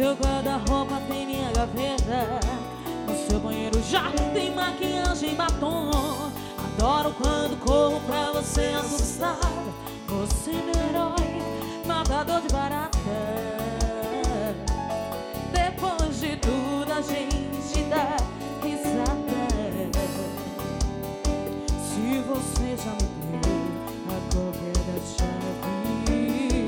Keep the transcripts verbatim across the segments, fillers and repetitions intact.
seu guarda-roupa tem minha gaveta, no seu banheiro já tem maquiagem e batom. Adoro quando corro pra você assustada, você é meu herói, matador de barata. Depois de tudo a gente dá risada. Se você já me deu a cópia da chave,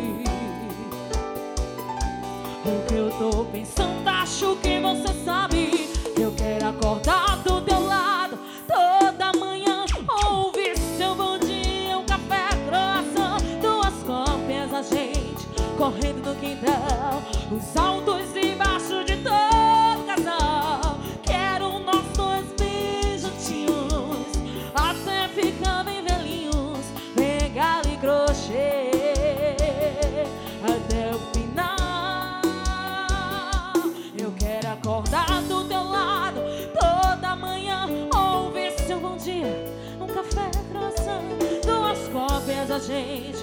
o que eu tô pensando, acho que você sabe. Eu quero acordar do teu lado toda manhã, ouvir seu bom dia, um café, croissant, duas cópias, a gente correndo no quintal, os altos e baixos de todo casal. Quero nós dois bem juntinhos, até ficar bem velhinhos, pegar e crochê até o final. Eu quero acordar do teu lado toda manhã, ouvir seu bom dia, um café, croissant, duas cópias, a gente